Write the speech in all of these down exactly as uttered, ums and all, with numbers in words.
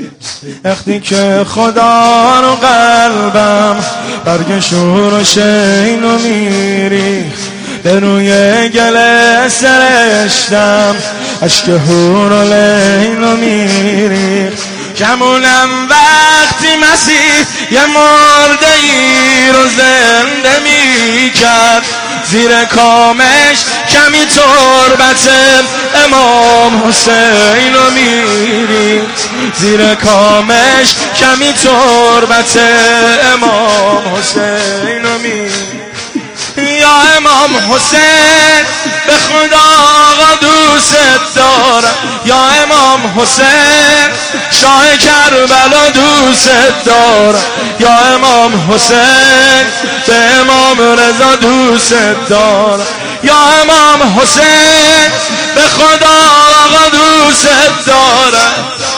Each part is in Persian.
وقتی که خدا رو قلبم برگ شور و شین و میری به روی گل سرشتم عشق هور و لین و میری کمونم وقتی مسیح یه مرده ای رو زنده می کرد زیر کامش کمی تربت امام حسین رو میری زیر کامش کمی تربت امام حسین رو میری یا امام حسین به خدا آقا دوست دارم یا امام حسین شاه کربلا دوست دارم یا امام حسین به امام رضا دوست دارم یا امام حسین به خدا آقا دوست دارم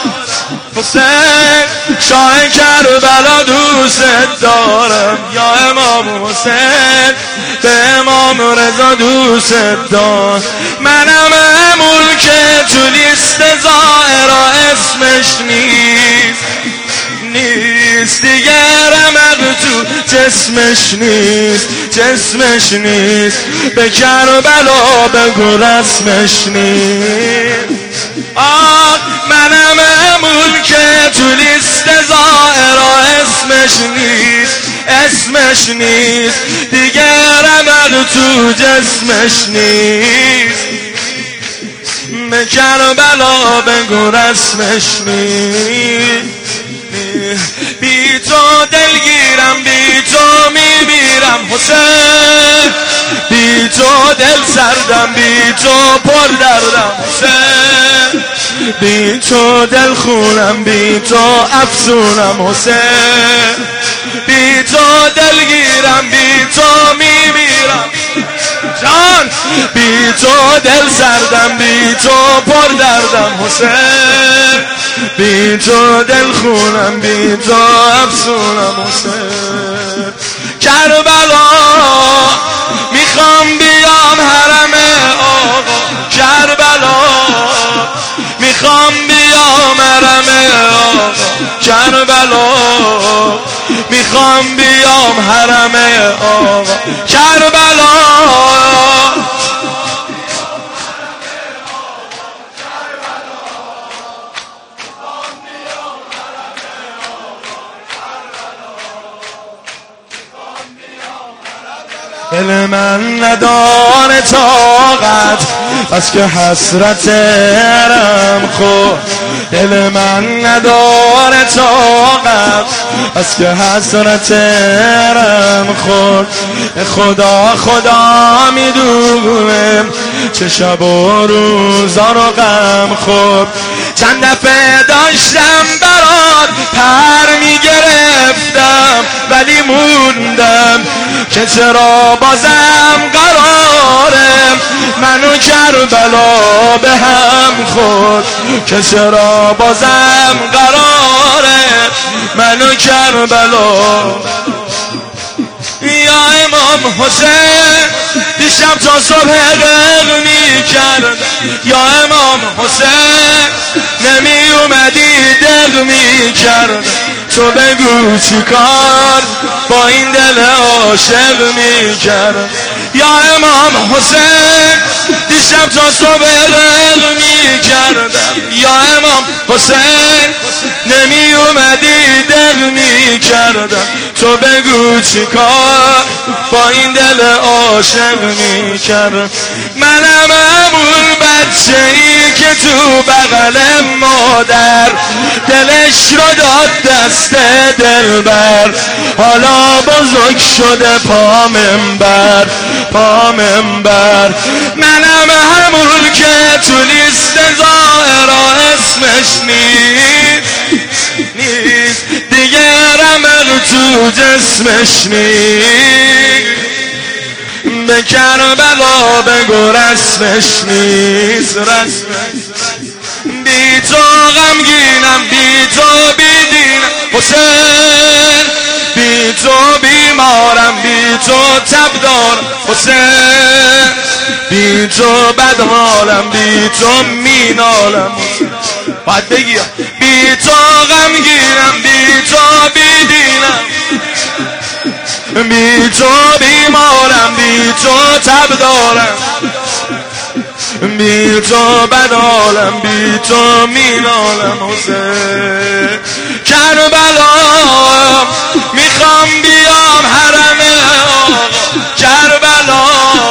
حسین شاه کربلا دوست دارم یا امام حسین به امام رضا دوست دارم منم امول که تو لیست ظاهرا اسمش نیست نیست دیگه رمق تو جسمش نیست جسمش نیست به کربلا بگو رسمش نیست آه منم امول که تو لیست ظاهرا اسمش نیست اسمش نیست دیگه رمق تو جسمش نیست به کربلا بگو رسمش نیست بی تو دلگیرم بی تو میمیرم حسین بی تو دل سردم بی تو پر دردم حسین بی تو دل خونم بی تو افسونم حسین بی تو دلگیرم بی تو میمیرم جان بی تو دل سردم بی تو پر دردم حسین بی تو دل خونم بی تو افسونم حسین کربلا میخوام بیام حرم آقا کربلا میخوام بیام حرم آقا کربلا میخوام بیام حرم آقا کربلا دل من نداره طاقت بس که حسرت حرم خود دل من نداره طاقت بس که حسرت حرم خود خدا خدا میدونه چه شب و روزا رو غم خود چند دفعه داشتم برات پر میگرفتم ولی موندم که چرا بازم قرارم منو کربلا به هم خود که چرا بازم قرارم منو کربلا یا امام حسین دیشب تا صبح غرق می کرد یا امام حسین نمی اومدی دق می کرد تو بگو چی کار با این دل عاشق می کرد یا امام حسین دیشب تا صبح غرق می کردم یا امام حسین نمی اومدی دق می کردم تو بگو چی کار با این دل عاشق می کردم منم همون بچه ای که تو بغل مادر دلش رو داد دست دلبر حالا بزرگ شده پا منبر پا منبر منم همون که تو لیست ظاهرا اسمش نیست نیست دیگه رمق تو جسمش نیست به کربلا بگو رسمش نیست رسمش بی تو غمگینم بی تو بیدینم حسین بی تو بیمارم بی تو تب دارم حسین بی تو بدحالم بی تو مینالم باید بگیم بی تو غمگیرم، بی تو بیدینم، بی تو بیمارم، بی تو تب دارم، بی تو بدالم، بی تو مینالم. حسین کربلا میخوام بیام حرم آقا کربلا،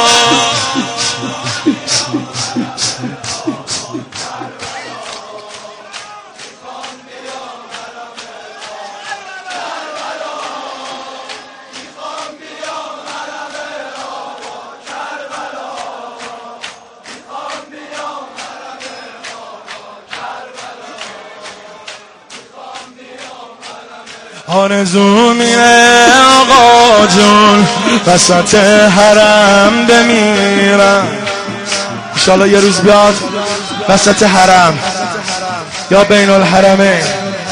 آرزو میره آقا جون وسط حرم بمیرم، انشالله یه روز بیاد وسط حرم یا بین الحرمین.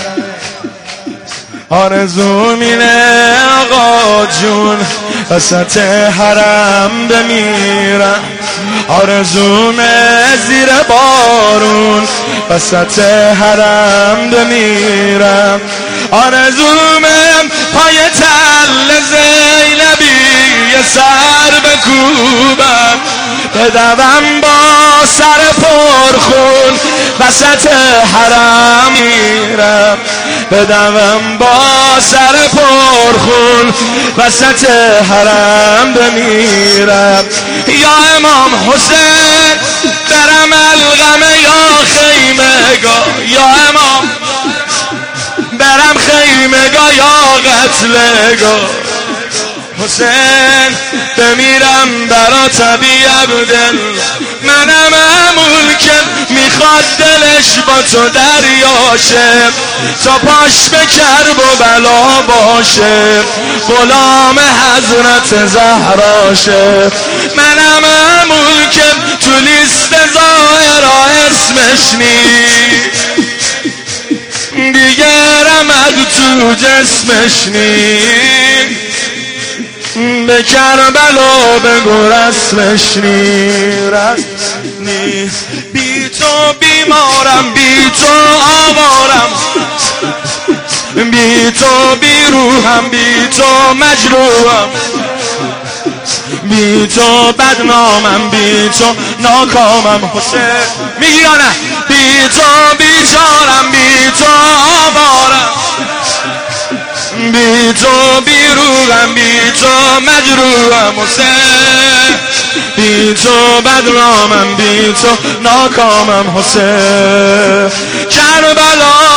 آرزو میره آقا جون وسط حرم بمیرم، آرزومه زیر بارون وسط حرم بمیرم، آرزومه پای تل زینبی یه سر بکوبم، بدوم با سر پرخون وسط حرم میرم، بدوم با سر پرخون وسط حرم بمیرم. یا امام حسین برم الغم یا خیمگاه، یا امام برم خیمگاه یا قتلگاه، حسین بمیرم برا طبی عبدالله، منم همون که میخواد دلش با تو دریاشه، تا پاش به کرب و بلا باشه، غلام حضرت زهراشه، منم همون که تو لیست ظاهرا اسمش نیست، دیگه رمد تو جسمش نیست، به کربلا بگو رسمش نیست، بی تو بیمارم، بی تو آوارم، بی تو بی روحم، بی تو مجروحم، بی تو بدنامم، بی تو ناکامم. حسین میگیرانه بی تو بیچارم، بی تو آوارم، بی تو بیروغم، بی تو مجروحم. حسین بی تو بدنامم، بی تو ناکامم. حسین کربلا